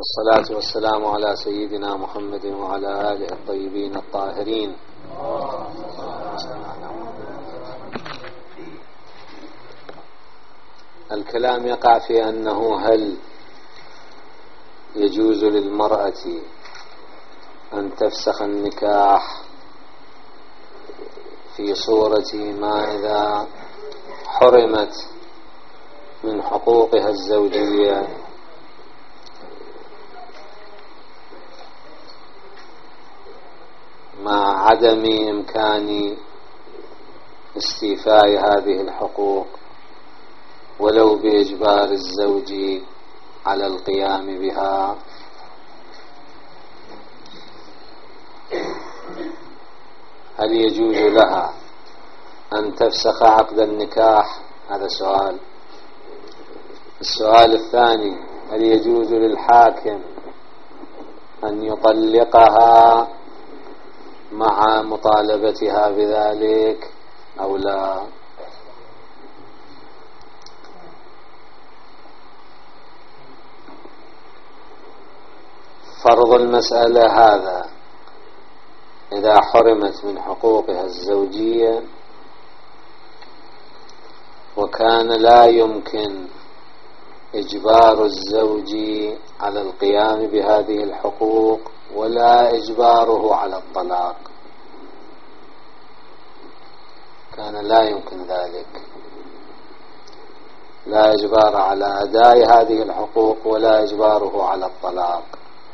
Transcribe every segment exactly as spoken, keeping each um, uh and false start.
والصلاة والسلام على سيدنا محمد وعلى آله الطيبين الطاهرين. الكلام يقع في أنه هل يجوز للمرأة أن تفسخ النكاح في صورة ما إذا حرمت من حقوقها الزوجية مع عدم إمكان استيفاء هذه الحقوق ولو بإجبار الزوج على القيام بها. هل يجوز لها أن تفسخ عقد النكاح؟ هذا سؤال. السؤال الثاني: هل يجوز للحاكم أن يطلقها مع مطالبتها بذلك أو لا؟ فرض المسألة هذا: إذا حرمت من حقوقها الزوجية وكان لا يمكن إجبار الزوج على القيام بهذه الحقوق ولا إجباره على الطلاق، كان لا يمكن ذلك، لا إجبار على أداء هذه الحقوق ولا إجباره على الطلاق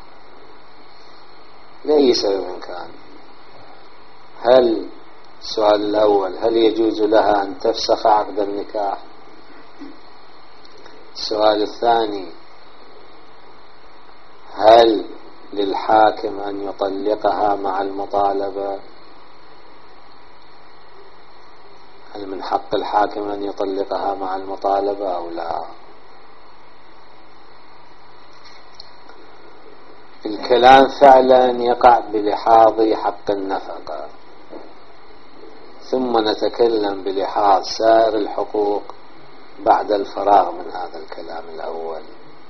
لأي سبب كان. هل السؤال الأول: هل يجوز لها أن تفسخ عقد النكاح؟ السؤال الثاني: هل للحاكم أن يطلقها مع المطالبة؟ هل من حق الحاكم أن يطلقها مع المطالبة أو لا؟ الكلام فعلا يقع بلحاظ حق النفقة، ثم نتكلم بلحاظ سائر الحقوق بعد الفراغ من هذا الكلام الأول.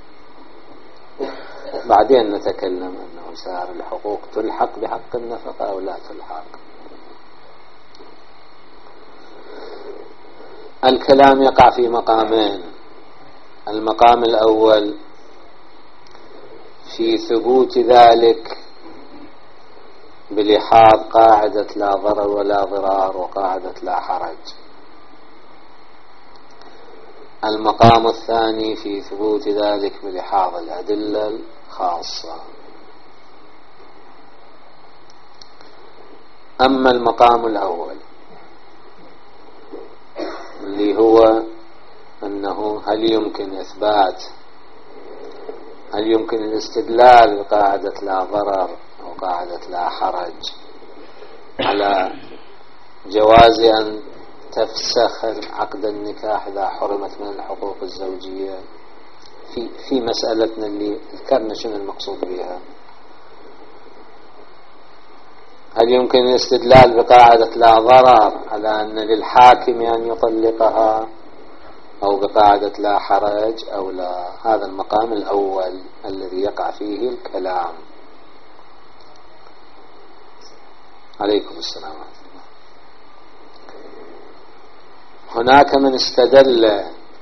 بعدين نتكلم أنه سائر الحقوق تلحق بحق النفقة أو لا تلحق. الكلام يقع في مقامين: المقام الأول في ثبوت ذلك بلحاظ قاعدة لا ضرر ولا ضرار وقاعدة لا حرج. المقام الثاني في ثبوت ذلك بلحاظ الأدلة الخاصة. أما المقام الأول اللي هو أنه هل يمكن إثبات هل يمكن الاستدلال بقاعدة لا ضرر أو قاعدة لا حرج على جواز أن تفسخ عقد النكاح إذا حرمت من الحقوق الزوجية، في في مسألتنا اللي ذكرنا شنو المقصود بها. هل يمكن الاستدلال بقاعدة لا ضرر على أن للحاكم أن يطلقها أو بقاعدة لا حرج أو لا؟ هذا المقام الأول الذي يقع فيه الكلام. عليكم السلام. هناك من استدل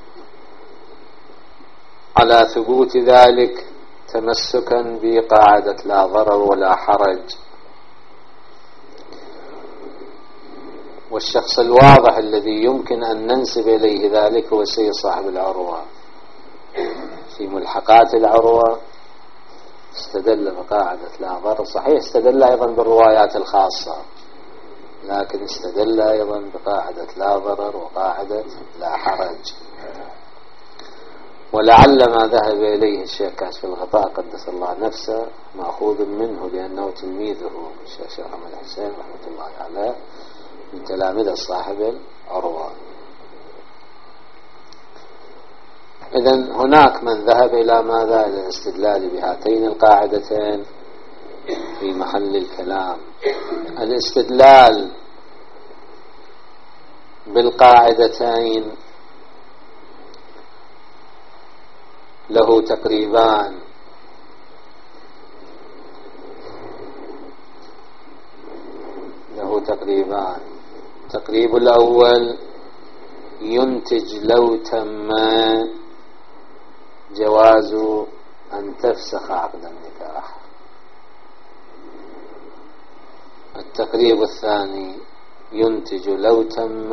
على ثبوت ذلك تمسكا بقاعدة لا ضرر ولا حرج، والشخص الواضح الذي يمكن أن ننسب إليه ذلك هو السيد صاحب العروة. في ملحقات العروة استدل بقاعدة لا ضرر، صحيح استدل أيضا بالروايات الخاصة، لكن استدل أيضا بقاعدة لا ضرر وقاعدة لا حرج. ولعل ما ذهب إليه الشيخ كاشف الغطاء قدس الله نفسه مأخوذ منه، لأنه تلميذه الشيخ محمد حسين رحمة الله عليه من تلاميذ صاحب العروة. إذن هناك من ذهب إلى ماذا؟ إلى الاستدلال بهاتين القاعدتين في محل الكلام. الاستدلال بالقاعدتين له تقريبان تقريبان. التقريب الأول ينتج لو تم جواز أن تفسخ عقد النكاح. التقريب الثاني ينتج لو تم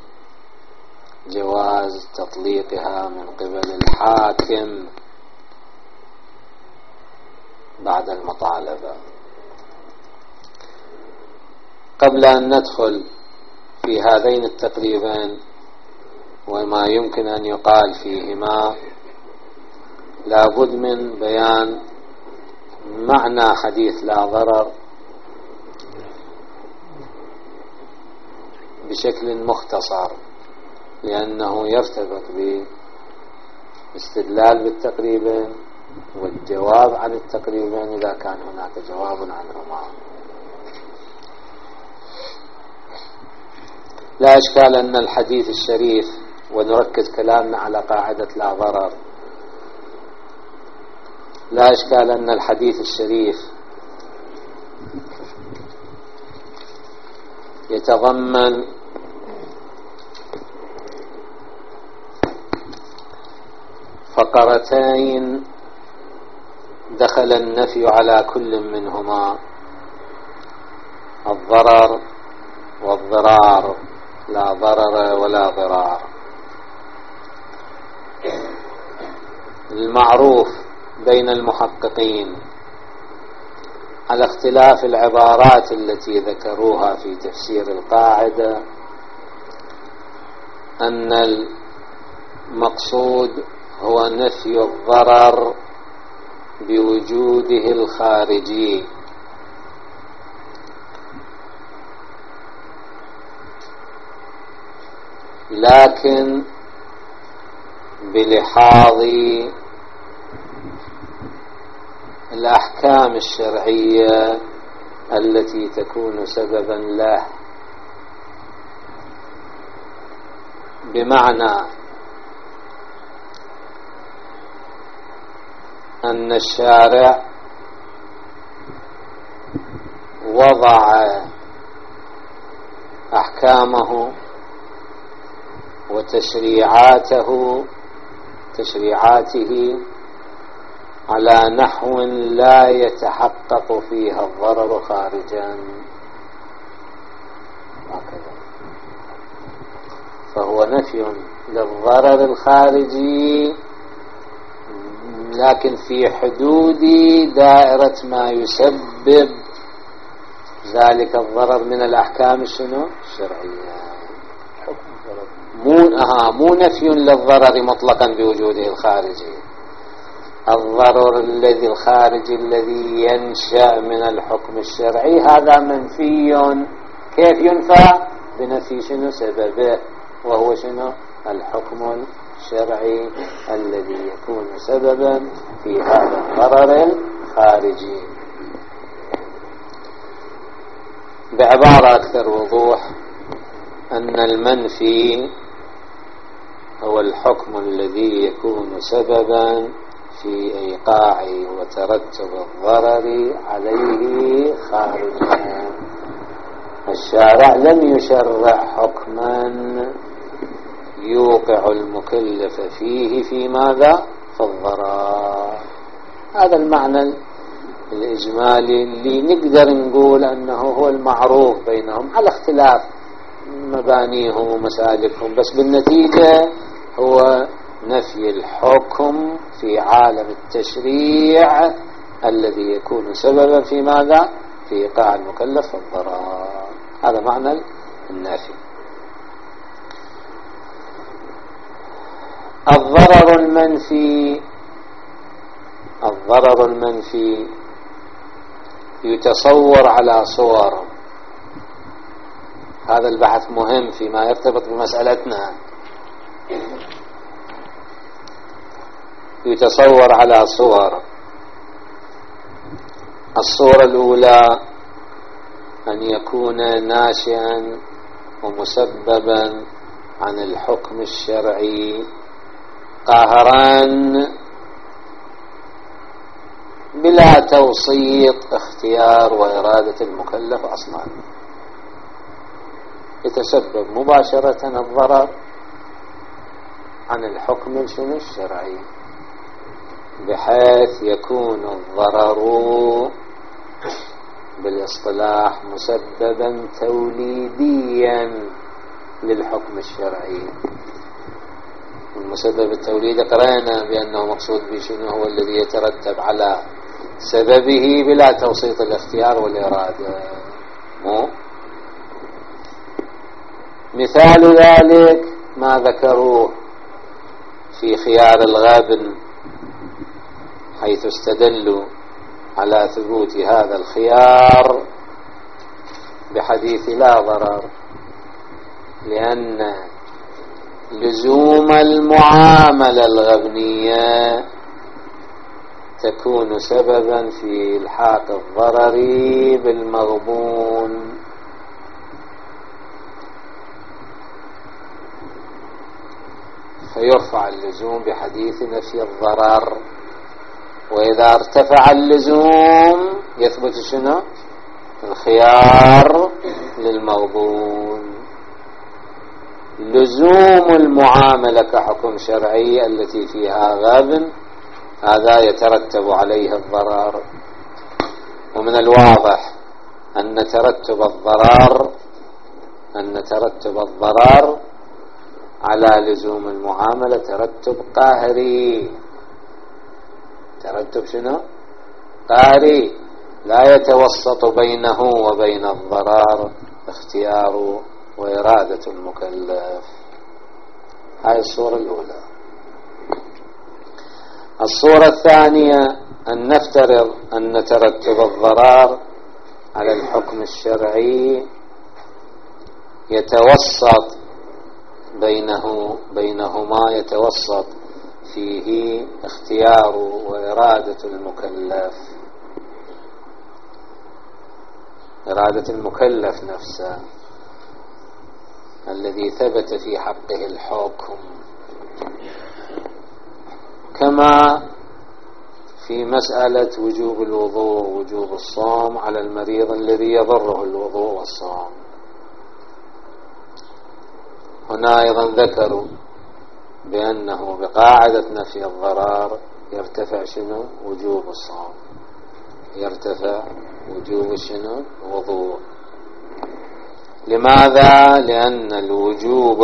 جواز تطليقها من قبل الحاكم بعد المطالبة. قبل أن ندخل في هذين التقريبين وما يمكن أن يقال فيهما، لابد من بيان معنى حديث لا ضرر بشكل مختصر، لأنه يرتبط باستدلال بالتقريبين والجواب عن التقريبين إذا كان هناك جواب عنهما. لا إشكال أن الحديث الشريف، ونركز كلامنا على قاعدة لا ضرر، لا إشكال أن الحديث الشريف يتضمن فقرتين دخل النفي على كل منهما، الضرر والضرار، لا ضرر ولا ضرار. المعروف بين المحققين على اختلاف العبارات التي ذكروها في تفسير القاعدة أن المقصود هو نفي الضرر بوجوده الخارجي، لكن بلحاظ الأحكام الشرعية التي تكون سببا له، بمعنى أن الشارع وضع أحكامه وتشريعاته تشريعاته على نحو لا يتحقق فيها الضرر خارجا، هكذا. فهو نفي للضرر الخارجي لكن في حدود دائرة ما يسبب ذلك الضرر من الأحكام الشنو الشرعية. مو أها مو نفي للضرر مطلقا بوجوده الخارجي، الضرر الذي الخارجي الذي ينشأ من الحكم الشرعي هذا منفي. كيف ينفى؟ بنفي شنو سببه، وهو شنو الحكم الشرعي الذي يكون سببا في هذا الضرر الخارجي. بعبارة أكثر وضوح، أن المنفي هو الحكم الذي يكون سببا في إيقاع وترتب الضرر عليه خارجا. الشارع لم يشرع حكما يوقع المكلف فيه في ماذا؟ في الضرر. هذا المعنى الإجمالي اللي نقدر نقول أنه هو المعروف بينهم على اختلاف مبانيهم ومسالكهم، بس بالنتيجة هو نفي الحكم في عالم التشريع الذي يكون سببا في ماذا؟ في إيقاع المكلف في الضرر. هذا معنى النافي. الضرر المنفي الضرر المنفي يتصور على صور. هذا البحث مهم فيما يرتبط بمسألتنا. يتصور على صور. الصورة الأولى أن يكون ناشئا ومسببا عن الحكم الشرعي قاهرا بلا توسيط اختيار وإرادة المكلف أصلا. يتسبب مباشرة الضرر عن الحكم شنو الشرعي، بحيث يكون الضرر بالاصطلاح مسببا توليديا للحكم الشرعي. المسبب التوليدي قرأنا بأنه مقصود بشنو هو الذي يترتب على سببه بلا توسيط الاختيار والإرادة. مو مثال ذلك ما ذكروه في خيار الغابن، حيث استدلوا على ثبوت هذا الخيار بحديث لا ضرر، لأن لزوم المعاملة الغبنية تكون سببا في إلحاق الضرر بالمغبون. فيرفع اللزوم بحديث نفي الضرر، وإذا ارتفع اللزوم يثبت شنو الخيار للمغبون. لزوم المعاملة كحكم شرعي التي فيها غبن هذا يترتب عليه الضرر، ومن الواضح أن ترتب الضرر أن ترتب الضرر على لزوم المعاملة ترتب قاهري. ترتب شنو قاهري لا يتوسط بينه وبين الضرر اختيار وإرادة المكلف. هاي الصورة الأولى. الصورة الثانية أن نفترض أن ترتب الضرر على الحكم الشرعي يتوسط بينه بينهما يتوسط فيه اختيار وإرادة المكلف، إرادة المكلف نفسه الذي ثبت في حقه الحكم، كما في مسألة وجوب الوضوء ووجوب الصوم على المريض الذي يضره الوضوء والصوم. هنا أيضا ذكروا بأنه بقاعدة نفي الضرر يرتفع شنو وجوب الصوم، يرتفع وجوب شنو الوضوء. لماذا؟ لأن الوجوب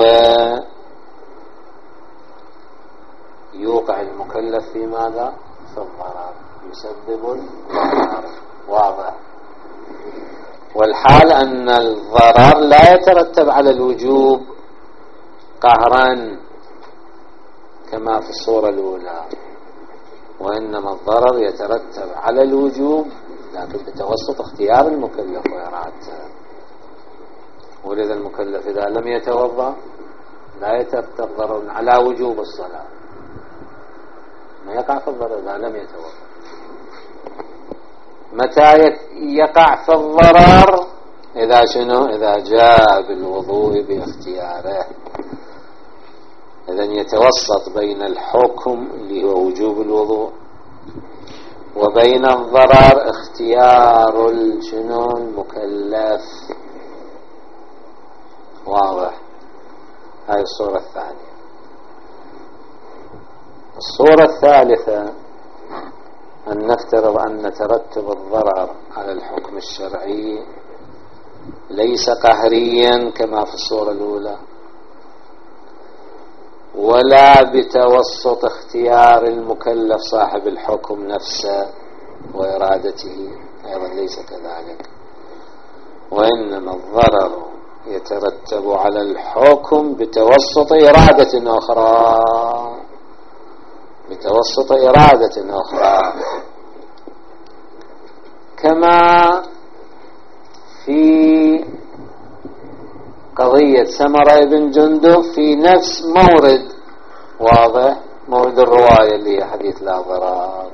يوقع المكلف في ماذا؟ في الضرر، يسبب الضرر، واضح. والحال أن الضرر لا يترتب على الوجوب قهرا كما في الصورة الأولى، وإنما الضرر يترتب على الوجوب لكن بتوسط اختيار المكلف وإرادته. ولذا المكلف إذا لم يتوضأ لا يترتب ضرر على وجوب الصلاة، ما يقع في الضرر إذا لم يتوضأ. متى يقع في الضرر؟ إذا شنو؟ إذا جاء بالوضوء باختياره. إذن يتوسط بين الحكم اللي هو وجوب الوضوء وبين الضرر اختيار شنو المكلف، واضح. هاي الصورة الثانية. الصورة الثالثة أن نفترض أن ترتب الضرر على الحكم الشرعي ليس قهريا كما في الصورة الأولى، ولا بتوسط اختيار المكلف صاحب الحكم نفسه وإرادته، أيضا ليس كذلك، وإنما الضرر يترتب على الحكم بتوسط إرادة أخرى بتوسط إرادة أخرى كما في قضية سمرة بن جندب في نفس مورد، واضح، مورد الرواية اللي هي حديث لا ضرر.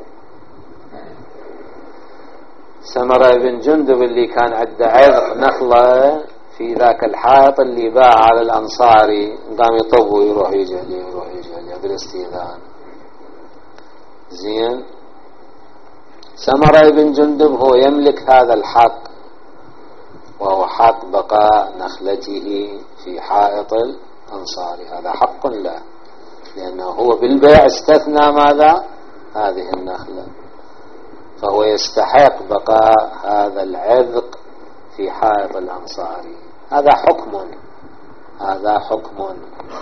سمرة بن جندب اللي كان عنده عذق نخلة في ذاك الحائط اللي باع على الأنصاري، قام يطب ويروح يجي يروح يجي بالاستئذان. زين، سمرة بن جندب هو يملك هذا الحق وهو حق بقاء نخلته في حائط الأنصاري، هذا حق له، لأنه هو بالبيع استثنى ماذا؟ هذه النخلة، فهو يستحق بقاء هذا العذق في حائط الأنصاري. هذا حكم، هذا حكم.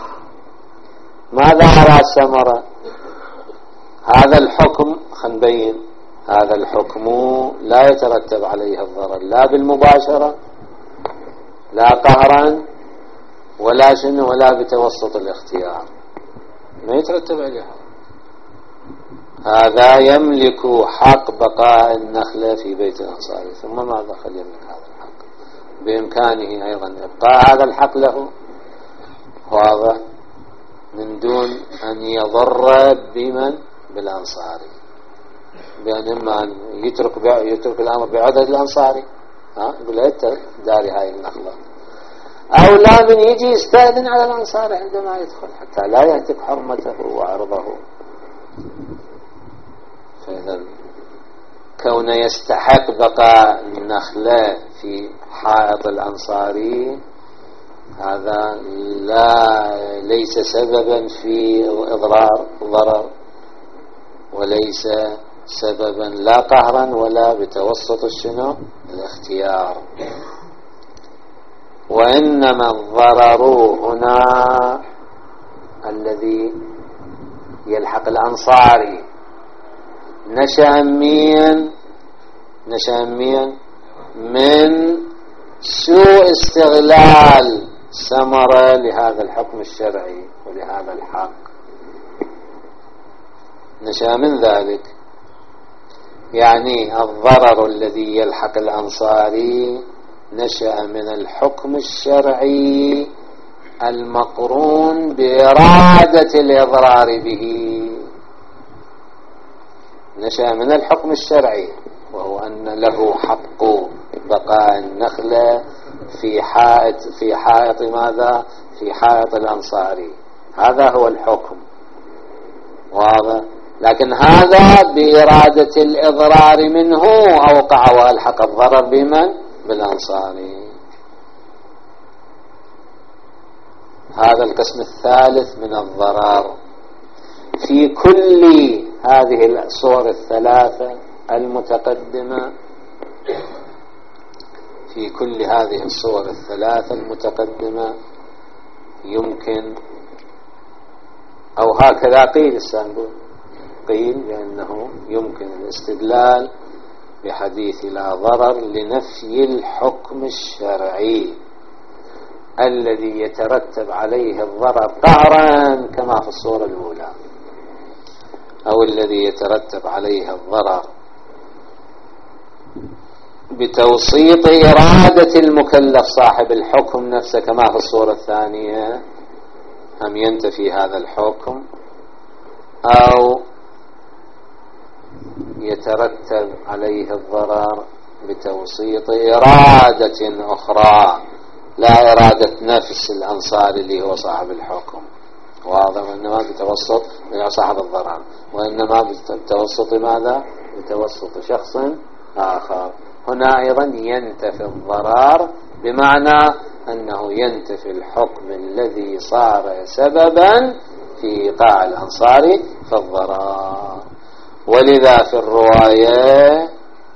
ماذا أرى الثمرة؟ هذا الحكم خنبين، هذا الحكم لا يترتب عليه الضرر لا بالمباشرة لا قهرا ولا شنو ولا بتوسط الاختيار، ما يترتب عليه. هذا يملك حق بقاء النخلة في بيت الأنصاري، ثم ماذا خل يملك هذا الحق؟ بإمكانه أيضا إبقاء هذا الحق له، واضح، من دون أن يضر بمن؟ بالأنصاري، بأن إما أن يترك, يترك الأمر بعدد الأنصاري، ها يقول أنت داري هاي النخلة، أو لا من يجي يستأذن على الأنصاري عندما يدخل حتى لا يهتك حرمته وعرضه. فإذا كون يستحق بقاء النخلة في حائط الأنصاري هذا لا ليس سببا في إضرار ضرر، وليس سببا لا قهرا ولا بتوسط الشنو الاختيار، وإنما الضرر هنا الذي يلحق الأنصاري نشأ من نشأ من من سوء استغلال ثمرة لهذا الحكم الشرعي ولهذا الحق، نشأ من ذلك. يعني الضرر الذي يلحق الأنصاري نشأ من الحكم الشرعي المقرون بإرادة الإضرار به، نشأ من الحكم الشرعي وهو أن له حق بقاء النخلة في حائط في حائط ماذا؟ في حائط الأنصاري، هذا هو الحكم، واضح. لكن هذا بإرادة الإضرار منه أوقع وألحق الضرر بمن؟ بالأنصاري. هذا القسم الثالث من الضرر. في كل هذه الصور الثلاثة المتقدمة في كل هذه الصور الثلاثة المتقدمة يمكن، أو هكذا قيل السنبول، قيل بأنه يمكن الاستدلال بحديث لا ضرر لنفي الحكم الشرعي الذي يترتب عليه الضرر قهرا كما في الصورة الأولى، أو الذي يترتب عليه الضرر بتوسيط إرادة المكلف صاحب الحكم نفسه كما في الصورة الثانية، أم ينتفي هذا الحكم، أو يترتب عليه الضرر بتوسيط إرادة أخرى لا إرادة نفس الأنصار اللي هو صاحب الحكم، واضح، وإنما بتوسط صاحب الضرر، وإنما بتوسط ماذا؟ بتوسط شخص آخر. هنا أيضا ينتفي الضرر بمعنى أنه ينتفي الحكم الذي صار سببا في إيقاع الأنصار في الضرر. ولذا في الرواية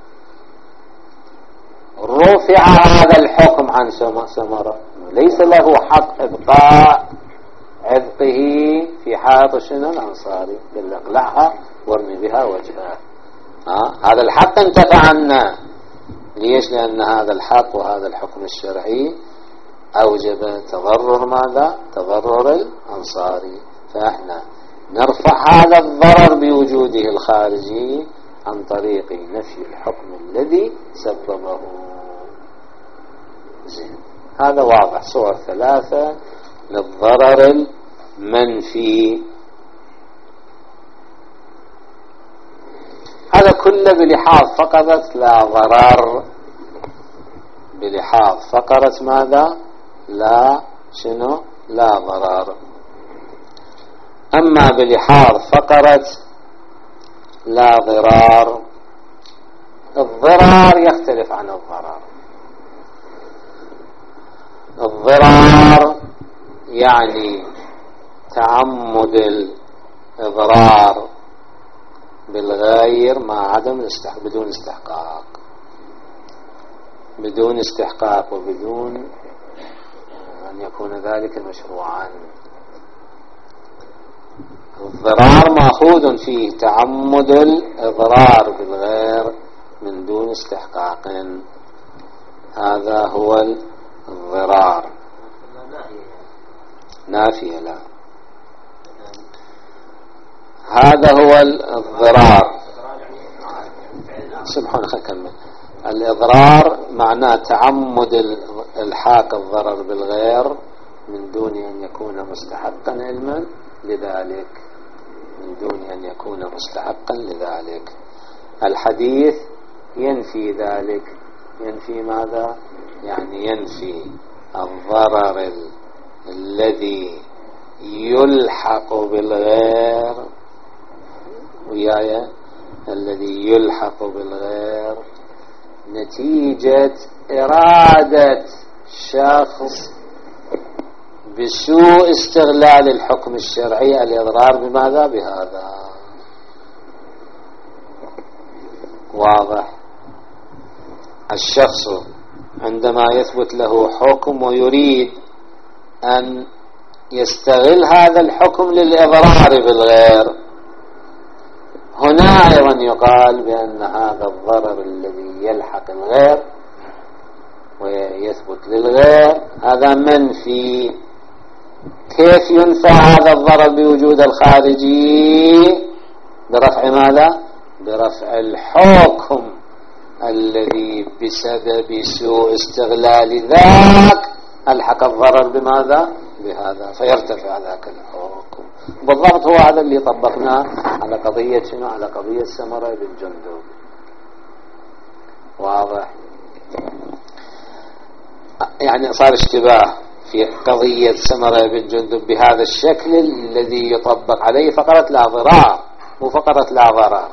رفع هذا الحكم عن سمرة، ليس له حق إبقاء عذقه في حائط شنو الأنصاري، بل اقلعها وارمي بها وجهه. هذا الحق انتفع عنا. ليش؟ لأن هذا الحق وهذا الحكم الشرعي أوجب تضرر ماذا؟ تضرر الأنصاري، فإحنا نرفع هذا الضرر بوجوده الخارجي عن طريق نفي الحكم الذي سببه. زين، هذا واضح. صور ثلاثة للضرر المنفي. هذا كله بلحاظ فقرة لا ضرر، بلحاظ فقرة ماذا؟ لا شنو؟ لا ضرر. أما بلحاظ فقرة لا ضرار، الضرار يختلف عن الضرر. الضرار يعني تعمد الإضرار بالغير مع عدم الاستحقاق، بدون استحقاق، بدون استحقاق وبدون أن يكون ذلك مشروعا. الضرار مأخوذ فيه تعمد الإضرار بالغير من دون استحقاق، هذا هو الضرار. نافية لا، هذا هو الضرار. سبحانك أكمل. الإضرار معناه تعمد الحاق الضرر بالغير من دون أن يكون مستحقا علما لذلك، من دون أن يكون مستحقا لذلك. الحديث ينفي ذلك. ينفي ماذا؟ يعني ينفي الضرر ال... الذي يلحق بالغير، وياي الذي يلحق بالغير نتيجة إرادة شخص بسوء استغلال الحكم الشرعي الإضرار بماذا؟ بهذا. واضح؟ الشخص عندما يثبت له حكم ويريد أن يستغل هذا الحكم للإضرار بالغير، هنا أيضا يقال بأن هذا الضرر الذي يلحق الغير ويثبت للغير هذا منفي. كيف ينفع هذا الضرر بوجود الخارجي؟ برفع ماذا؟ برفع الحكم الذي بسبب سوء استغلال ذاك الحق الضرر بماذا؟ بهذا، فيرتفع ذاك الحكم. بالضبط هو هذا اللي طبقناه على قضية شنو؟ على قضية سمرة بن جندب. واضح؟ يعني صار اشتباه في قضية سمرة بن جندب بهذا الشكل الذي يطبق عليه فقرة لا ضرار، مو فقرة لا ضرر.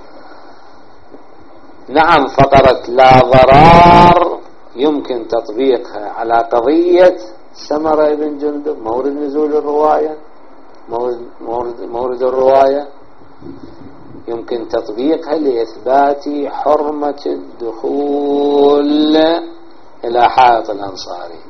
نعم فقرة لا ضرار يمكن تطبيقها على قضية سمرة بن جندب، مورد نزول الرواية، مورد, مورد, مورد الرواية يمكن تطبيقها لإثبات حرمة الدخول إلى حائط الأنصاري.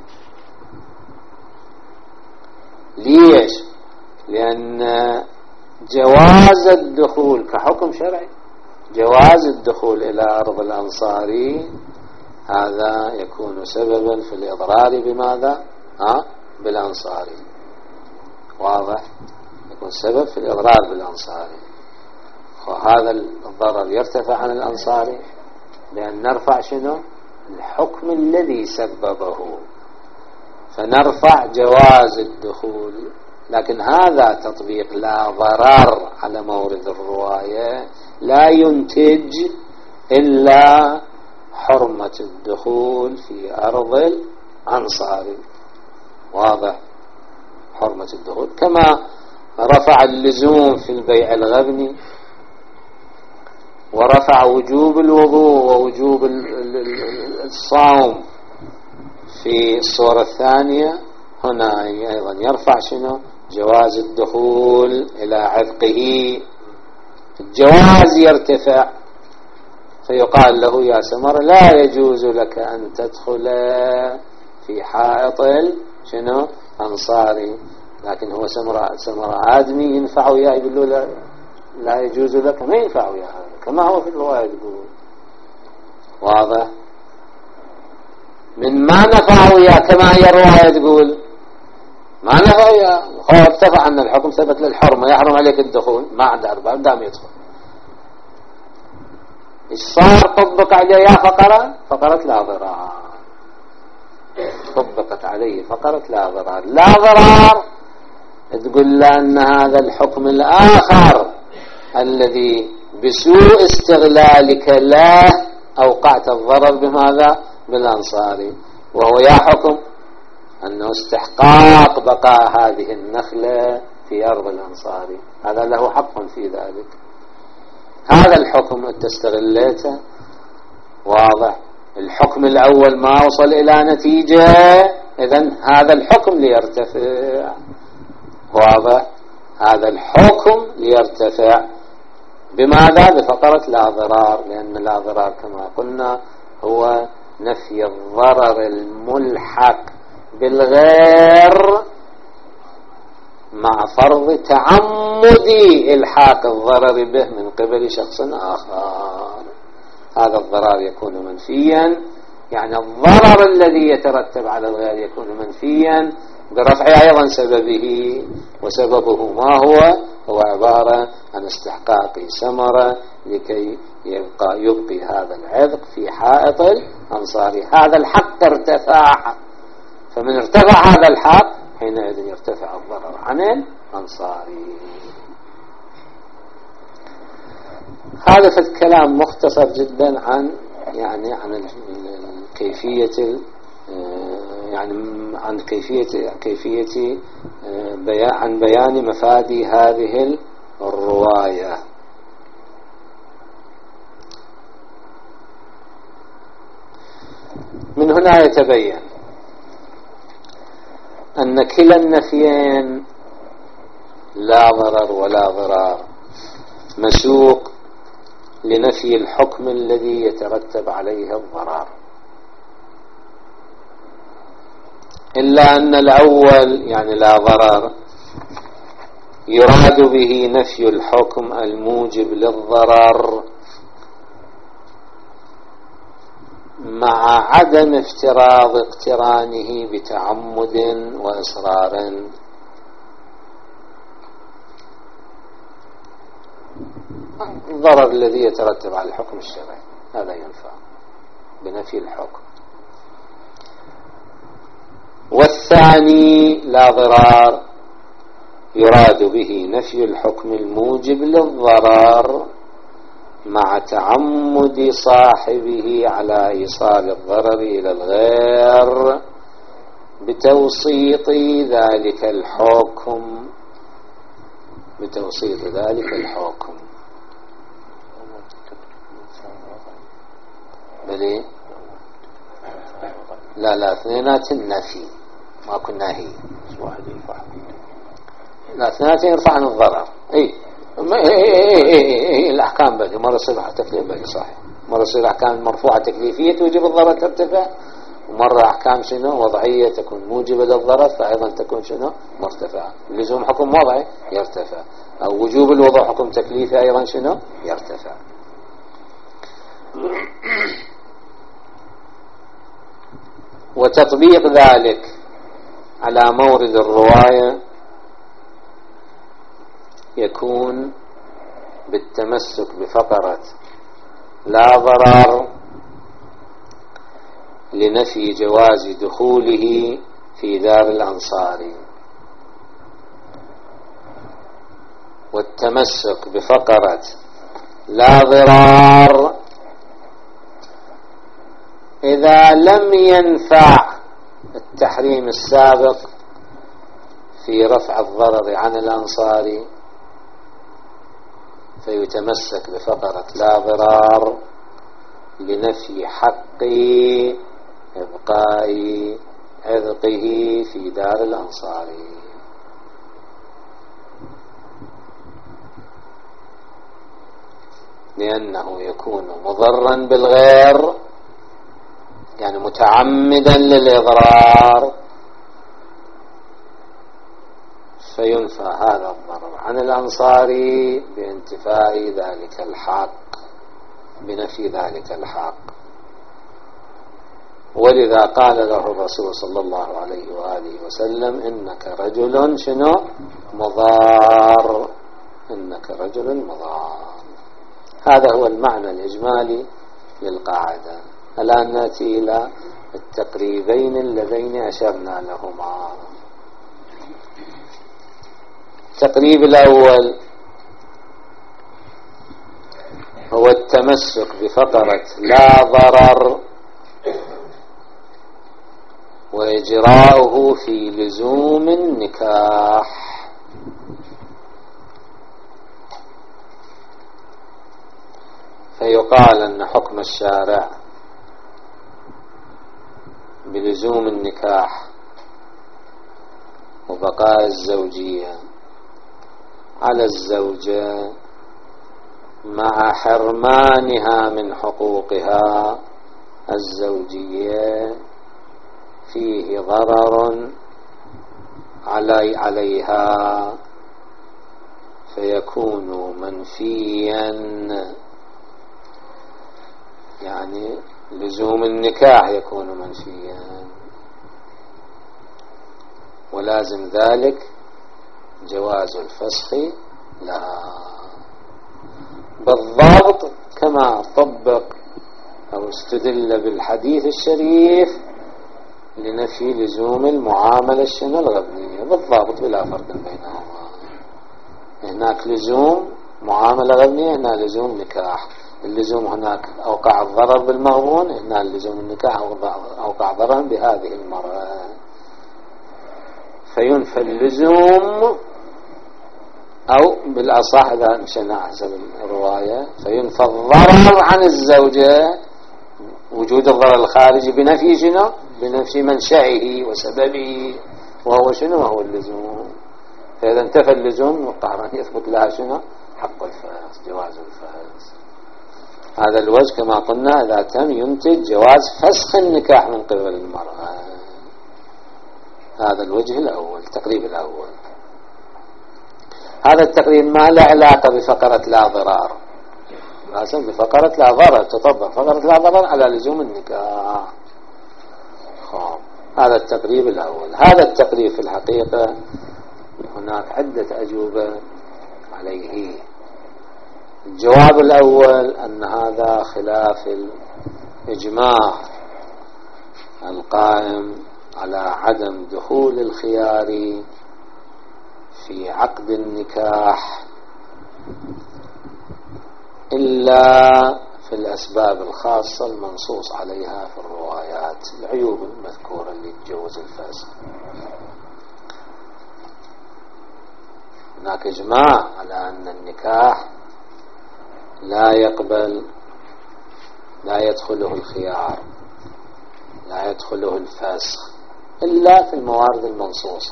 ليش؟ لأن جواز الدخول كحكم شرعي، جواز الدخول إلى أرض الأنصاري هذا يكون سببا في الإضرار بماذا؟ ها؟ بالأنصاري. واضح؟ يكون سبب في الإضرار بالأنصاري، وهذا الضرر يرتفع عن الأنصاري لأن نرفع شنو؟ الحكم الذي سببه، فنرفع جواز الدخول. لكن هذا تطبيق لا ضرر على مورد الرواية لا ينتج إلا حرمة الدخول في أرض الأنصاري. واضح؟ حرمة الدخول كما رفع اللزوم في البيع الغبني، ورفع وجوب الوضوء ووجوب الصوم في الصورة الثانية، هنا أيضا يرفع شنو؟ جواز الدخول إلى عتقه. الجواز يرتفع فيقال له يا سمر لا يجوز لك أن تدخل في حائط شنو؟ أنصاري. لكن هو سمر سمر آدمي ينفع وياه، يقول له لا, لا يجوز لك، ما ينفع وياه كما هو في الرواية يقول. واضح؟ من ما نفع وياه كما هي الرواية تقول، ما نفع وياه، هو ارتفع عن الحكم، ثبت للحرمة، يحرم عليك الدخول، ما عنده أرباب دام يدخل. إيش صار؟ طبق عليه يا فقرة فقرة لا ضرار، طبقت عليه فقرة لا ضرار. لا ضرار تقول له أن هذا الحكم الآخر الذي بسوء استغلالك له أوقعت الضرر بماذا؟ بالأنصاري، وهو يا حكم أنه استحقاق بقاء هذه النخلة في أرض الأنصاري، هذا له حق في ذلك. هذا الحكم أنت استغليته. واضح؟ الحكم الأول ما وصل إلى نتيجة إذن هذا الحكم ليرتفع، واضح؟ هذا الحكم ليرتفع بماذا؟ بفقرة لا ضرار، لأن لا ضرار كما قلنا هو نفي الضرر الملحق بالغير مع فرض تعمد إلحاق الضرر به من قبل شخص آخر. هذا الضرر يكون منفيا، يعني الضرر الذي يترتب على الغير يكون منفيا برفع أيضا سببه، وسببه ما هو؟ هو عبارة عن استحقاق ثمرة لكي يبقى يبقي هذا العذق في حائط الأنصاري. هذا الحق ارتفع، فمن ارتفع هذا الحق حينئذ يرتفع الضرر عن الأنصاري. هذا في الكلام مختصر جدا عن يعني عن كيفية يعني عن كيفية كيفية بيان عن بيان مفادي هذه الرواية. من هنا يتبين أن كلا النفيين لا ضرر ولا ضرار مسوق لنفي الحكم الذي يترتب عليه الضرر، إلا أن الأول يعني لا ضرر يراد به نفي الحكم الموجب للضرر مع عدم افتراض اقترانه بتعمد وإصرار. الضرر الذي يترتب على الحكم الشرعي هذا ينفع بنفي الحكم. والثاني لا ضرار يراد به نفي الحكم الموجب للضرر مع تعمد صاحبه على إيصال الضرر إلى الغير بتوسيط ذلك الحكم بتوسيط ذلك الحكم بلي لا لا اثنينات النفي ما كنا هي لا اثنيناتين يرفع عن الضرر. اي الأحكام بدي مرة يصير تكليف بدي صحيح، مرة يصير أحكام مرفوعة تكليفية توجب الضرر ترتفع، ومرة أحكام شنو وضعية تكون موجبة للضرر فأيضا تكون شنو مرتفعة. لزوم حكم وضعي يرتفع، أو وجوب الوضع حكم تكليفي أيضا شنو يرتفع. وتطبيق ذلك على مورد الرواية يكون بالتمسك بفقرة لا ضرر لنفي جواز دخوله في دار الأنصار، والتمسك بفقرة لا ضرار إذا لم ينفع التحريم السابق في رفع الضرر عن الأنصار، فيتمسك بفقرة لا ضرار لنفي حق إبقاء عذقه في دار الأنصار. لأنه يكون مضرا بالغير يعني متعمدا للإضرار، فينفى هذا الضرر عن الأنصاري بانتفاء ذلك الحق بنفي ذلك الحق. ولذا قال له الرسول صلى الله عليه وآله وسلم إنك رجل شنو مضار، إنك رجل مضار. هذا هو المعنى الإجمالي للقاعدة. الآن نأتي إلى التقريبين اللذين أشرنا لهما. التقريب الأول هو التمسك بفقرة لا ضرر وإجراؤه في لزوم النكاح. فيقال أن حكم الشارع بلزوم النكاح وبقاء الزوجية على الزوجة مع حرمانها من حقوقها الزوجية فيه ضرر علي عليها فيكون منفيا، يعني لزوم النكاح يكون منفيا، ولازم ذلك جواز الفسخ لها بالضبط كما طبق أو استدل بالحديث الشريف لنفي لزوم المعاملة الشنو الغبنية، بالضبط بلا فرق بينهما. هناك لزوم معاملة غبنية، هنا لزوم نكاح. اللزوم هناك أوقع الضرر بالمغبون، هنا لزوم النكاح أوقع ضرر بهذه المرأة، فينفى اللزوم، أو بالأصح إذا مشينا حسب الرواية فينفى الضرر عن الزوجة، وجود الضرر الخارجي بنفي شنو؟ بنفي منشأه وسببه، وهو شنو؟ وهو اللزوم. فإذا انتفى اللزوم مضطر أن يثبت لها شنو؟ حق الفاس، جواز الفاس. هذا الوجه كما قلنا إذا تم ينتج جواز فسخ النكاح من قبل المرأة. هذا الوجه الأول، التقريب الأول. هذا التقريب ما له علاقة بفقرة لا ضرار، لازم بفقرة لا ضرر، تطبق فقرة لا ضرر على لزوم النكاح. خب. هذا التقريب الأول. هذا التقريب في الحقيقة هناك عدة أجوبة عليه. الجواب الأول أن هذا خلاف الإجماع القائم على عدم دخول الخيار في عقد النكاح إلا في الأسباب الخاصة المنصوص عليها في الروايات، العيوب المذكورة اللي تجوز الفسخ. هناك إجماع على أن النكاح لا يقبل لا يدخله الخيار، لا يدخله الفسخ إلا في الموارد المنصوصة،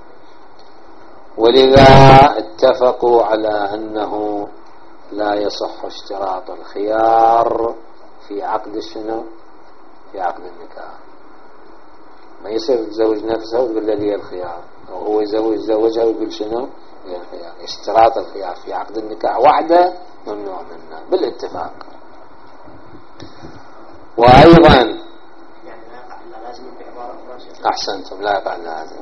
ولذا اتفقوا على أنه لا يصح اشتراط الخيار في عقد الشنو؟ في عقد النكاح. ما يصير يتزوج نفسه ويقول له لي الخيار، أو هو يزوج زوجها ويقول شنو؟ لي الخيار. اشتراط الخيار في عقد النكاح وحده ممنوع منه بالاتفاق. وأيضا أحسنتم، لا يقع لازم.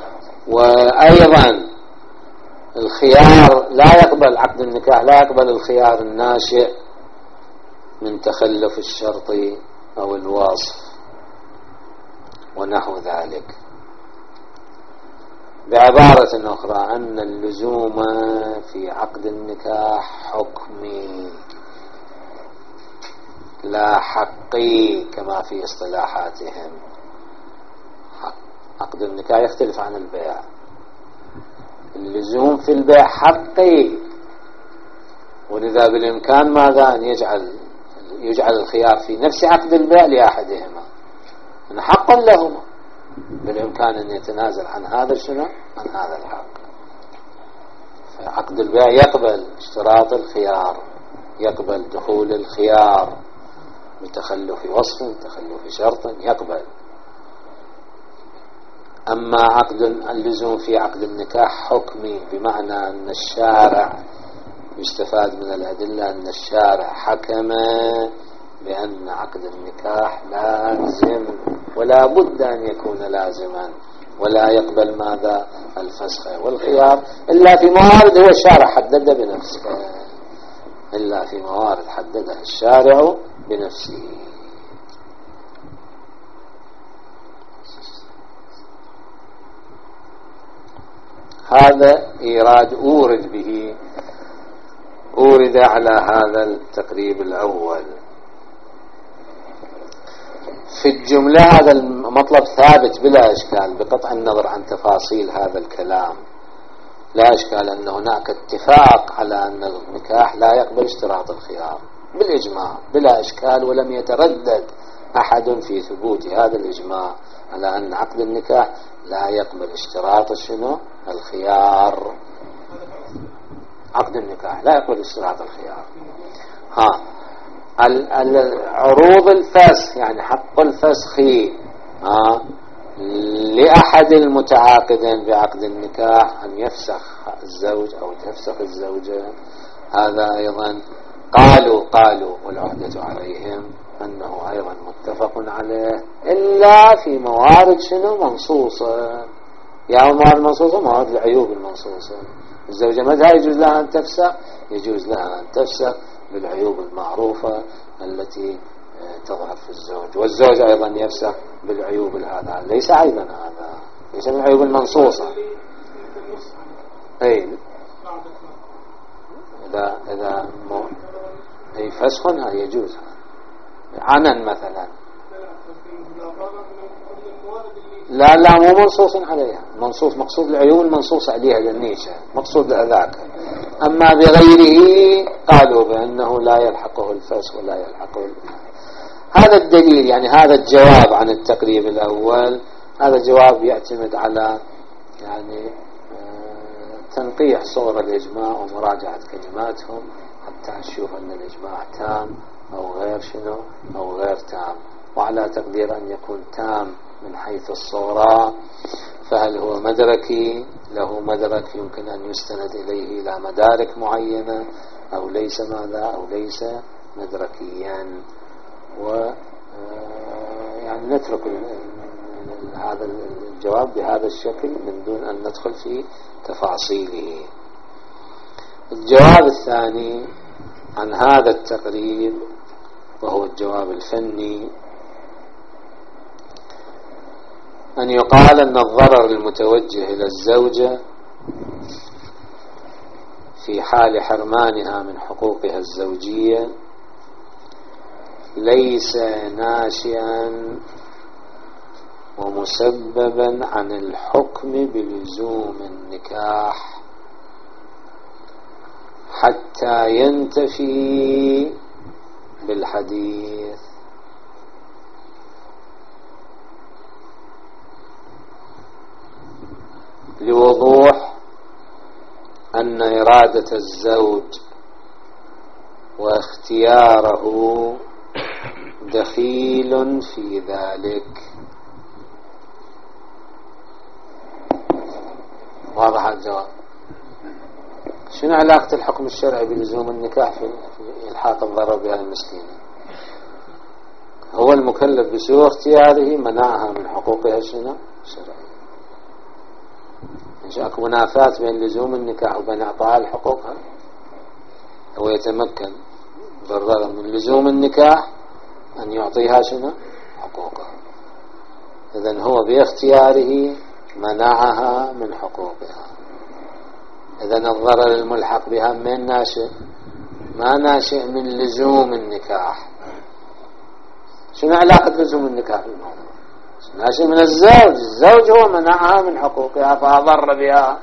وأيضا الخيار لا يقبل، عقد النكاح لا يقبل الخيار الناشئ من تخلف الشرط أو الوصف ونحو ذلك. بعبارة أخرى أن اللزوم في عقد النكاح حكمي لا حقي كما في اصطلاحاتهم. عقد النكاح يختلف عن البيع. اللزوم في البيع حقي، ولذا بالإمكان ماذا؟ أن يجعل يجعل الخيار في نفس عقد البيع لأحدهما، أن حق لهما، بالإمكان أن يتنازل عن هذا شنو؟ عن هذا الحق. فعقد البيع يقبل اشتراط الخيار، يقبل دخول الخيار بتخلف وصف تخلف شرط، يقبل. أما عقد اللزوم في عقد النكاح حكمي، بمعنى أن الشارع يستفاد من الأدلة أن الشارع حكم بأن عقد النكاح لازم ولا بد أن يكون لازما، ولا يقبل ماذا؟ الفسخ والخيار إلا في موارد هو الشارع حددها بنفسه، إلا في موارد حددها الشارع بنفسه. هذا إيراد أورد به، أورد على هذا التقريب الأول. في الجملة هذا المطلب ثابت بلا إشكال، بقطع النظر عن تفاصيل هذا الكلام. لا إشكال أن هناك اتفاق على أن النكاح لا يقبل اشتراط الخيار بالإجماع بلا إشكال، ولم يتردد أحد في ثبوت هذا الإجماع على أن عقد النكاح لا يقبل اشتراط شنو الخيار. عقد النكاح لا يقبل اشتراط الخيار. ها العروض الفسخ يعني حق الفسخ ها لأحد المتعاقدين بعقد النكاح أن يفسخ الزوج أو تفسخ الزوجة، هذا أيضا قالوا قالوا والعهدة عليهم أنه أيضا متفق عليه إلا في موارد شنو منصوصة. يا موارد منصوصة موارد العيوب المنصوصة. الزوجة متى يجوز لها أن تفسخ؟ يجوز لها أن تفسخ بالعيوب المعروفة التي تظهر في الزوج، والزوج أيضا يفسخ بالعيوب هذا، ليس عيبا، هذا ليس من العيوب المنصوصة. أي إذا إذا أي فسخها يجوز عنا مثلا، لا لا مو منصوص عليها، منصوص مقصود العيوب المنصوص عليها للنيشة مقصود لذاك. أما بغيره قالوا بأنه لا يلحقه الفسخ ولا يلحقه الفسخ. هذا الدليل يعني هذا الجواب عن التقريب الأول، هذا جواب يعتمد على يعني تنقيح صور الإجماع ومراجعة كلماتهم حتى نشوف أن الإجماع تام أو غير شنو أو غير تام. وعلى تقدير أن يكون تام من حيث الصورة، فهل هو مدركي له مدرك يمكن أن يستند إليه إلى مدارك معينة أو ليس ماذا أو ليس مدركيا. و يعني نترك هذا الجواب بهذا الشكل من دون أن ندخل في تفاصيله. الجواب الثاني عن هذا التقريب وهو الجواب الفني، أن يقال أن الضرر المتوجه إلى الزوجة في حال حرمانها من حقوقها الزوجية ليس ناشئا ومسببا عن الحكم بلزوم النكاح حتى ينتفي بالحديث. لوضوح أن إرادة الزوج واختياره دخيل في ذلك. واضح الجواب. شنو علاقة الحكم الشرعي بلزوم النكاح في إلحاق الضرر بها المسكينة؟ هو المكلف بسوء اختياره منعها من حقوقها شنو الشرعية. مش اكو منافاة بين لزوم النكاح وبين اعطاء حقوقها. هو يتمكن ضرر من لزوم النكاح ان يعطيها شنو حقوقها، اذن هو باختياره منعها من حقوقها. اذن الضرر الملحق بها من ناشئ؟ ما ناشئ من لزوم النكاح. شنو علاقة لزوم النكاح بالموضوع؟ ناشئ من الزوج. الزوج هو منعها من حقوقها فأضر بها.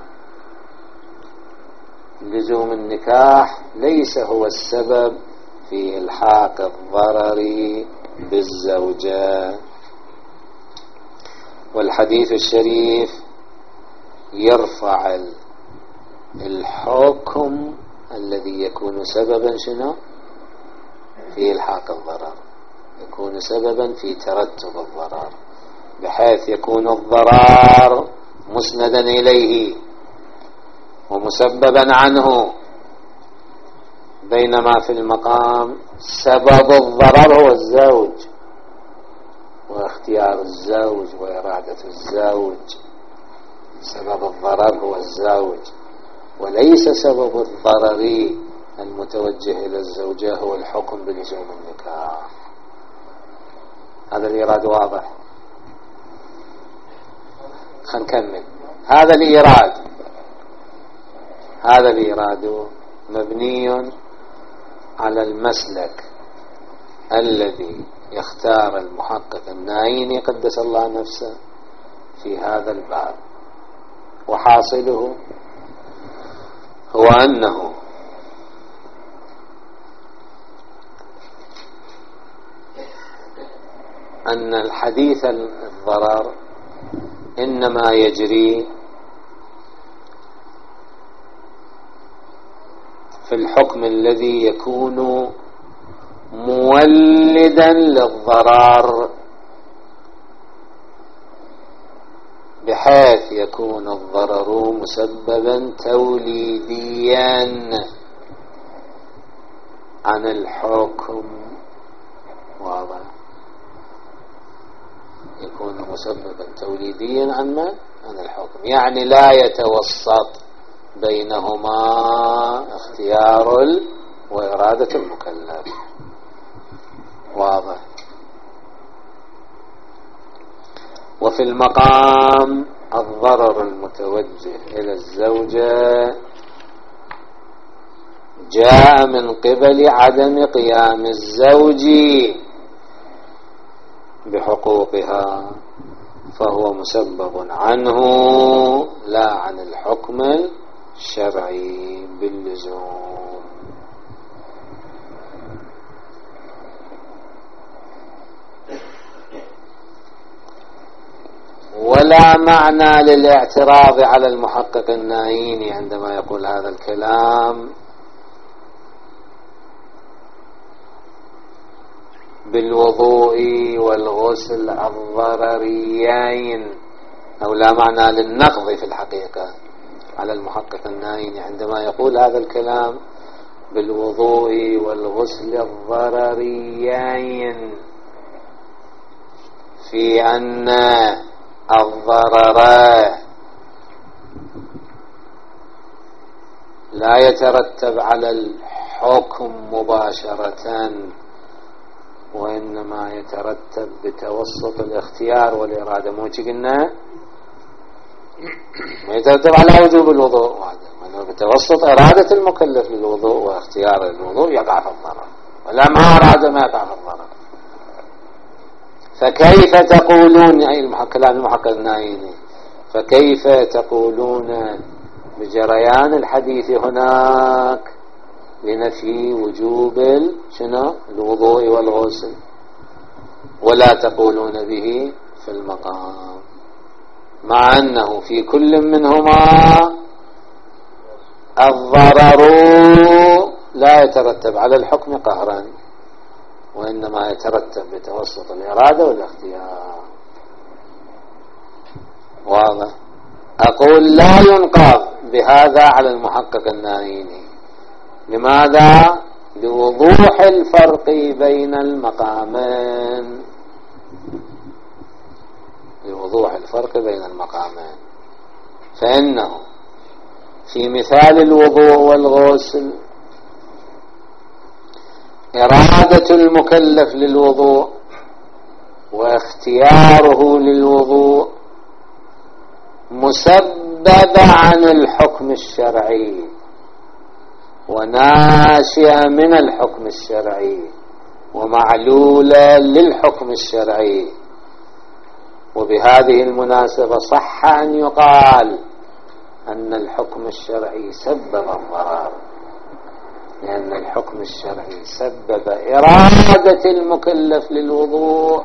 لزوم النكاح ليس هو السبب في إلحاق الضرر بالزوجة. والحديث الشريف يرفع الحكم الذي يكون سببا شنو في إلحاق الضرر، يكون سببا في ترتب الضرر، بحيث يكون الضرر مسندا إليه ومسببا عنه، بينما في المقام سبب الضرر هو الزوج واختيار الزوج وإرادة الزوج. سبب الضرر هو الزوج وليس سبب الضرر المتوجه إلى الزوجة هو الحكم بلزوم النكاح. هذا الإيراد واضح؟ خلينا نكمل. هذا الإيراد هذا الإيراد مبني على المسلك الذي يختار المحقق النايني قدس الله نفسه في هذا الباب، وحاصله هو أنه أن الحديث الضرر إنما يجري في الحكم الذي يكون مولدا للضرر، بحيث يكون الضرر مسببا توليديا عن الحكم. واضح؟ يكون مسببا توليديا عن من؟ عن الحكم، يعني لا يتوسط بينهما اختيار وإرادة المكلف. واضح؟ وفي المقام الضرر المتوجه إلى الزوجة جاء من قبل عدم قيام الزوج بحقوقها، فهو مسبب عنه لا عن الحكم الشرعي باللزوم. ولا معنى للاعتراض على المحقق النايني عندما يقول هذا الكلام بالوضوء والغسل الضرريين، أو لا معنى للنقض في الحقيقة على المحقق النايني عندما يقول هذا الكلام بالوضوء والغسل الضرريين، في أن الضرر لا يترتب على الحكم مباشرة، وإنما يترتب بتوسط الاختيار والإرادة. مو قلنا يترتب على وجوب الوضوء، بتوسط إرادة المكلف للوضوء واختيار الوضوء يقع في الضرر، ولا ما أراد ما يقع في الضرر. فكيف تقولون، أي كلام المحقق النايني، فكيف تقولون بجريان الحديث هناك لنفي وجوب شنو الوضوء والغسل، ولا تقولون به في المقام، مع أنه في كل منهما الضرر لا يترتب على الحكم قهرا، وإنما يترتب بتوسط الإرادة والاختيار. واضح؟ أقول لا ينقض بهذا على المحقق النايني. لماذا؟ لوضوح الفرق بين المقامين، لوضوح الفرق بين المقامين. فإنه في مثال الوضوء والغسل إرادة المكلف للوضوء واختياره للوضوء مسبب عن الحكم الشرعي وناشئة من الحكم الشرعي ومعلولة للحكم الشرعي. وبهذه المناسبة صح أن يقال أن الحكم الشرعي سبب الضرر، لأن الحكم الشرعي سبب إرادة المكلف للوضوء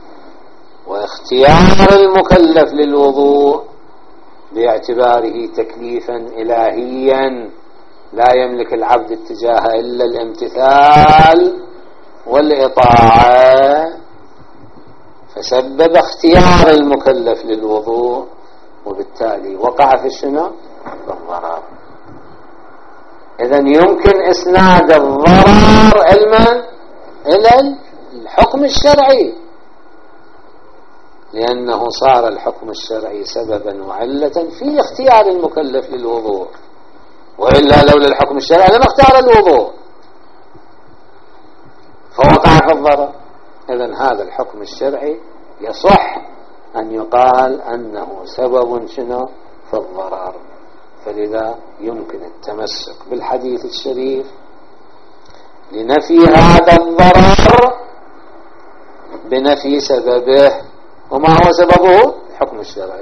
واختيار المكلف للوضوء باعتباره تكليفا إلهيا لا يملك العبد اتجاه إلا الامتثال والإطاعة، فسبب اختيار المكلف للوضوء، وبالتالي وقع في الشنو؟ الضرر. إذن يمكن إسناد الضرر علما إلى الحكم الشرعي، لأنه صار الحكم الشرعي سببا وعلة في اختيار المكلف للوضوء، وإلا لولا الحكم الشرعي لما اختار الوضوء فوقع في الضرر. إذن هذا الحكم الشرعي يصح أن يقال أنه سبب شنو في الضرر، فلذا يمكن التمسك بالحديث الشريف لنفي هذا الضرر بنفي سببه. وما هو سببه؟ الحكم الشرعي،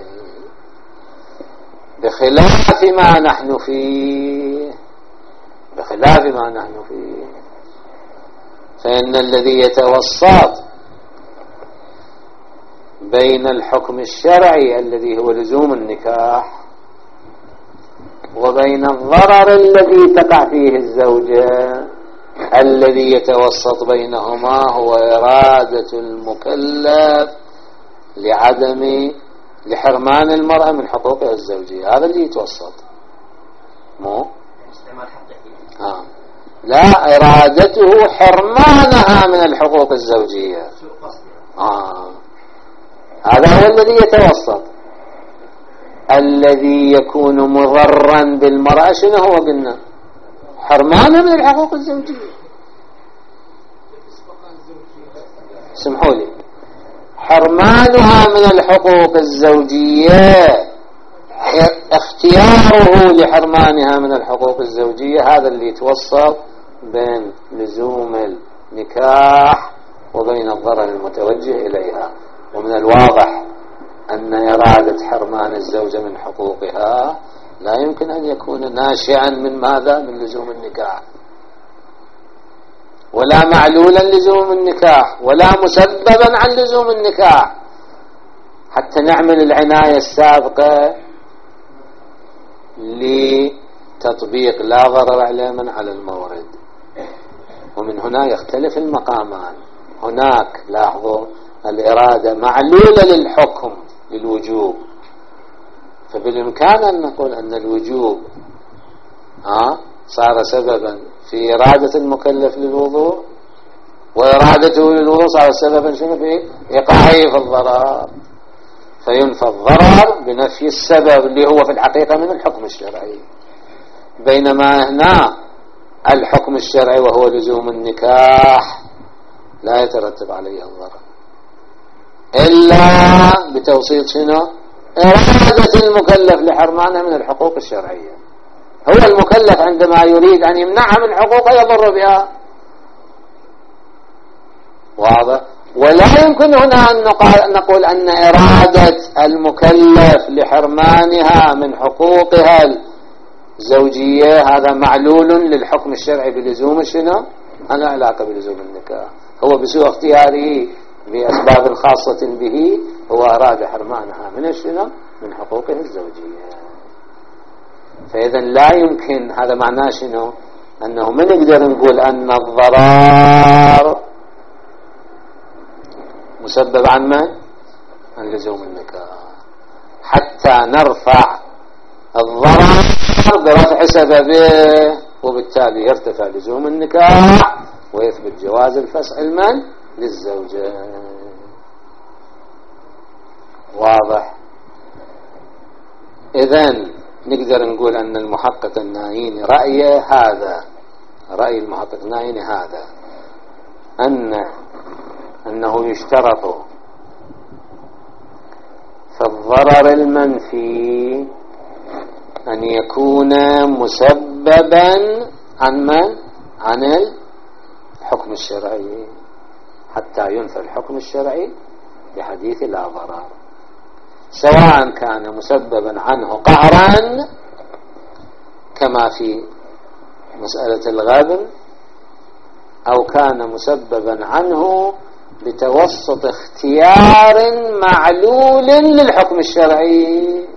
بخلاف ما نحن فيه، بخلاف ما نحن فيه. فإن الذي يتوسط بين الحكم الشرعي الذي هو لزوم النكاح وبين الضرر الذي تقع فيه الزوجة، الذي يتوسط بينهما هو إرادة المكلف لعدم لحرمان المرأة من حقوقها الزوجية. هذا اللي يتوسط، مو آه. لا، إرادته حرمانها من الحقوق الزوجية. آه. هذا هو الذي يتوسط. الذي يكون مضرا بالمرأة شنو هو؟ قلنا حرمانها من الحقوق الزوجية. سمحوا لي، حرمانها من الحقوق الزوجية، اختياره لحرمانها من الحقوق الزوجية، هذا اللي يتوسط بين لزوم النكاح وبين الضرر المتوجه إليها. ومن الواضح أن إرادة حرمان الزوجة من حقوقها لا يمكن أن يكون ناشئا من ماذا؟ من لزوم النكاح، ولا معلولا لزوم النكاح، ولا مسببا عن لزوم النكاح، حتى نعمل العناية السابقة لتطبيق لا ضرر على من على المورد. ومن هنا يختلف المقامان. هناك لاحظوا الإرادة معلولة للحكم للوجوب، فبالإمكان أن نقول أن الوجوب ها صار سببا في إرادة المكلف للوضوء، وإرادته للوضوء صار سببا شنو في إيقاعه في الضرر، فينفى الضرر بنفي السبب اللي هو في الحقيقة من الحكم الشرعي. بينما هنا الحكم الشرعي وهو لزوم النكاح لا يترتب عليه الضرر إلا بتوسيط شنو؟ إرادة المكلف لحرمانها من الحقوق الشرعية. هو المكلف عندما يريد أن يمنعها من حقوقها يضر بها، واضح؟ ولا يمكن هنا أن نقول أن إرادة المكلف لحرمانها من حقوقها الزوجية هذا معلول للحكم الشرعي بلزوم شنو؟ أنا علاقة بلزوم النكاح. هو بسوء اختياره بأسباب خاصة به هو أراد حرمانها من شنو؟ من حقوقه الزوجية. فإذا لا يمكن، هذا معناه شنو؟ أنه ما نقدر نقول أن الضرر مسبب عن من؟ عن لزوم النكاح، حتى نرفع الضرر برفع سببه، وبالتالي يرتفع لزوم النكاح ويثبت جواز الفسخ المن للزوجة. واضح؟ إذن نقدر نقول أن المحقق النايني رأيه هذا، رأي المحقق النايني هذا، أن أنه يشترط في الضرر المنفي أن يكون مسببا عن من؟ عن الحكم الشرعي، حتى ينفى الحكم الشرعي بحديث لا ضرر، سواء كان مسببا عنه قهرا كما في مسألة الغبن، أو كان مسببا عنه بتوسط اختيار معلول للحكم الشرعي،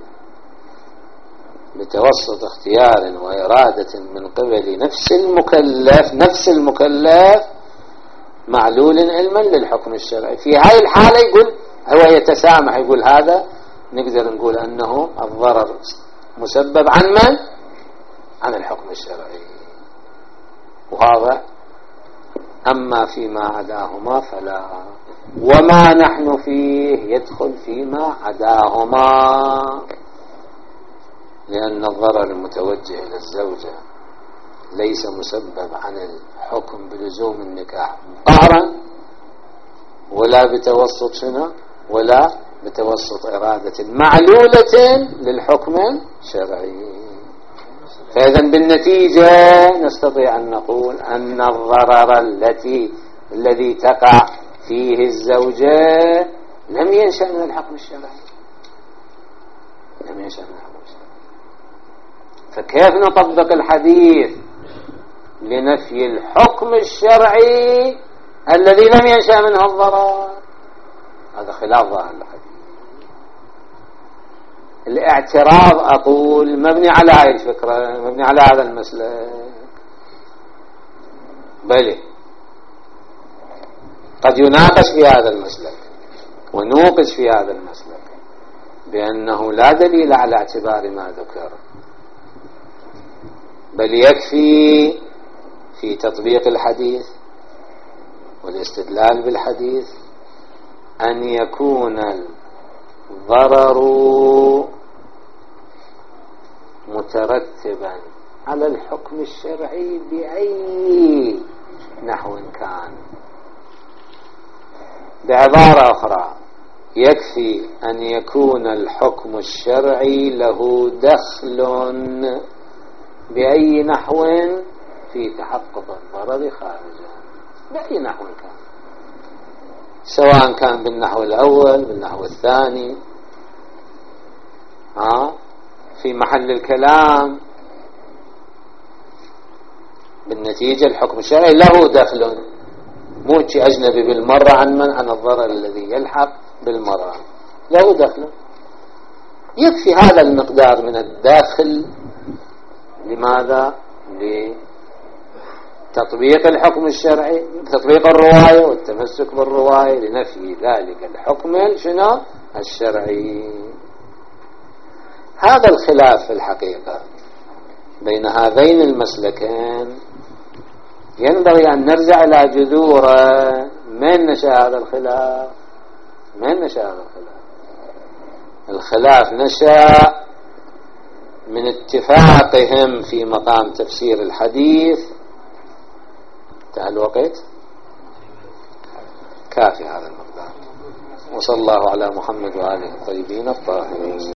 بتوسط اختيار وإرادة من قبل نفس المكلف نفس المكلف معلول علما للحكم الشرعي. في هاي الحالة يقول هو يتسامح، يقول هذا نقدر نقول أنه الضرر مسبب عن من؟ عن الحكم الشرعي. وهذا أما فيما عداهما فلا، وما نحن فيه يدخل فيما عداهما، لأن الضرر المتوجه إلى الزوجة ليس مسبب عن الحكم بلزوم النكاح قهرا، ولا بتوسط شنو؟ ولا بتوسط إرادة معلولة للحكم الشرعي. فإذا بالنتيجة نستطيع أن نقول أن الضرر التي الذي تقع فيه الزوجة لم ينشأ من الحكم الشرعي، لم ينشأ من الحكم الشرعي. فكيف نطبق الحديث لنفي الحكم الشرعي الذي لم ينشأ منه الضرر؟ هذا خلاف ظاهر الحديث. الاعتراض أقول مبني على هذه الفكرة، مبني على هذا المسلك. بل قد يناقش في هذا المسلك ونوقش في هذا المسلك بأنه لا دليل على اعتبار ما ذكر، بل يكفي في تطبيق الحديث والاستدلال بالحديث أن يكون الضرر مترتبا على الحكم الشرعي بأي نحو كان. بعبارة أخرى، يكفي أن يكون الحكم الشرعي له دخل بأي نحو في تحقق الضرر خارجا، بأي نحو كان، سواء كان بالنحو الأول بالنحو الثاني، ها في محل الكلام بالنتيجة الحكم الشرعي له دخل، مو شيء أجنبي بالمرة عن من عن الضرر الذي يلحق بالمرة، له دخل. يكفي هذا المقدار من الداخل. لماذا؟ لتطبيق الحكم الشرعي، تطبيق الرواية والتمسك بالرواية، لنفي ذلك الحكم شنو الشرعي. هذا الخلاف في الحقيقة بين هذين المسلكين ينبغي أن نرجع إلى جذوره. من نشأ هذا الخلاف؟ من نشأ هذا الخلاف؟ الخلاف نشأ من اتفاقهم في مقام تفسير الحديث. انتهى الوقت، كافي هذا المقدار. وصلى الله على محمد وآله الطيبين الطاهرين.